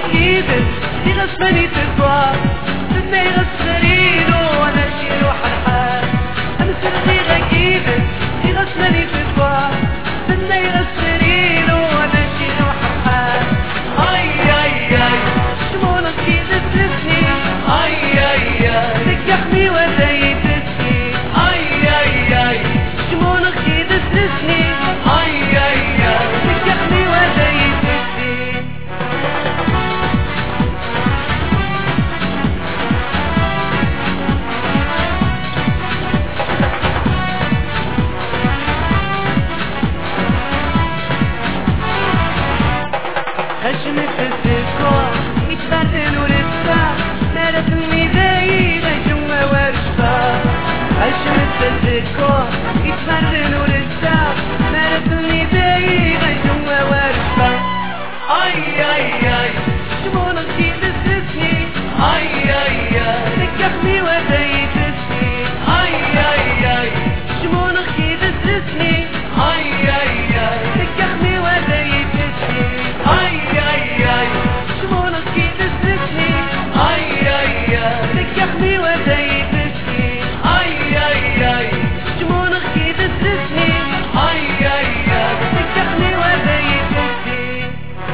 كيدك يغسلني تطوار سنة يغسلينو وانا شيرو حرحان امسر غير كيدك يغسلني تطوار سنة يغسلينو وانا شيرو حرحان اي اي اي شمونك كيدك تسني اي اي اي تكحني وزي تسني اي اي اي شمونك كيدك تسني اي اي اي تكحني وزي تسني هشمت الذكر يتبردل ورثة مالتني ذاي غيشم ورشفة هشمت الذكر يتبردل ورثة مالتني ذاي غيشم ورشفة اي اي اي شمونك كيدك تسني اي اي اي تكحني وزي تسني اي اي اي شمونك كيدك تسني اي اي اي تكحني وزي تسني اي اي اي شمونك كيدك تسني اي اي اي تكحني وزي تسني اي اي اي شمونك كيدك تسني اي اي اي تكحني وزي تسني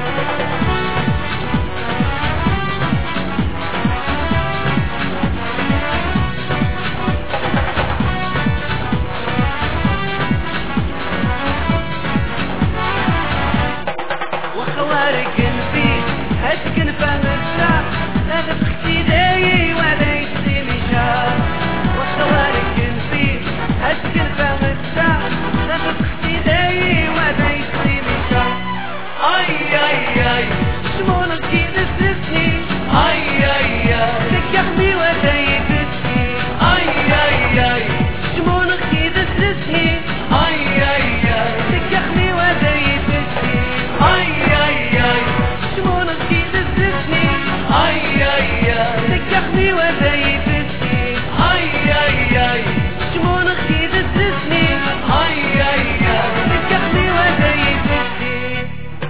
وخوارق البيت هتكن فمسا اغد اختي داي ولا يشتي مشا وخوارق البيت هتكن فمسا اغد اختي داي ولا يشتي مشا اي اي اي شمونك كيدك تسني اي اي اي تكحني وزي تسني اي اي اي شمونك كيدك تسني اي اي اي تكحني وزي تسني اي اي اي شمونك كيدك تسني اي اي اي تكحني وزي تسني اي اي اي شمونك كيدك تسني اي اي اي تكحني وزي تسني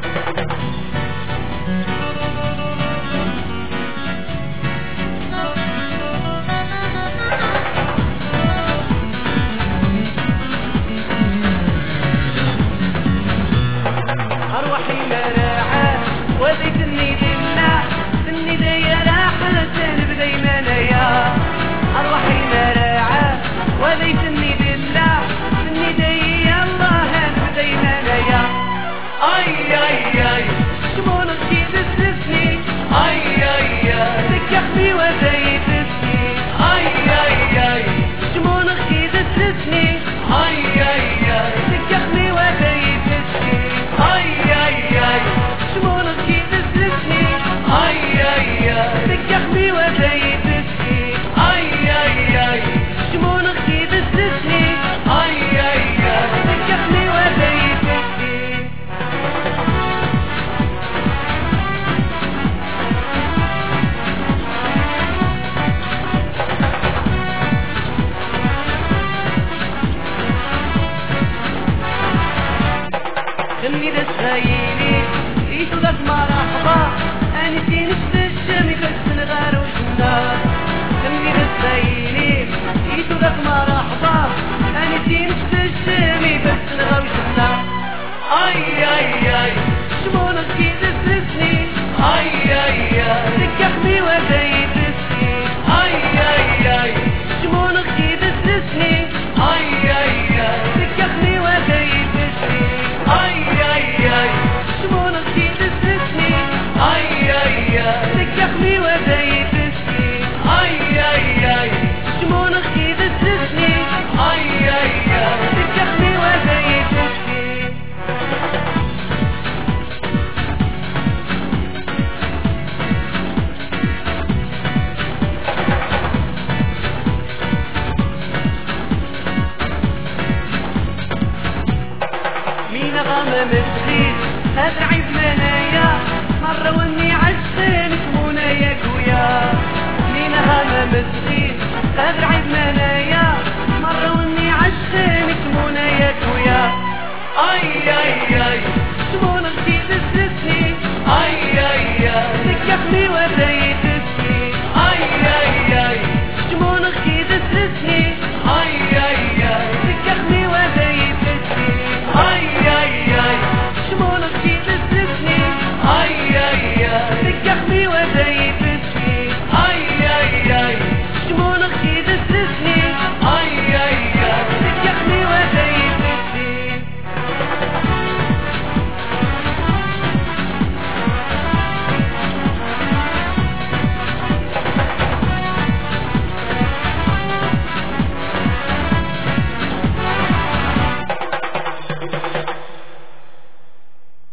أروحي مراعاة وزيتني لله سني دايا راحة تنب دايما ليا أروحي مراعاة وزيتني لله سني دايا الله هنب دايما ليا أي أي أي شمونك كيدك تسني أي أي أي تكحني وزي تسني أي أي أي شمونك كيدك تسني أي أي أي تكحني وزي تسني اي اي اي شمونك كيدك تسني اي اي اي تكحني وزي تسني اي اي اي شمونك كيدك تسني اي اي اي تكحني وزي تسني خلني دسايلي يسودك مرحبا انتي نستشمي بس نغار وجنا خلني دسايلي يسودك مرحبا انتي نستشمي بس نغار وجنا اي اي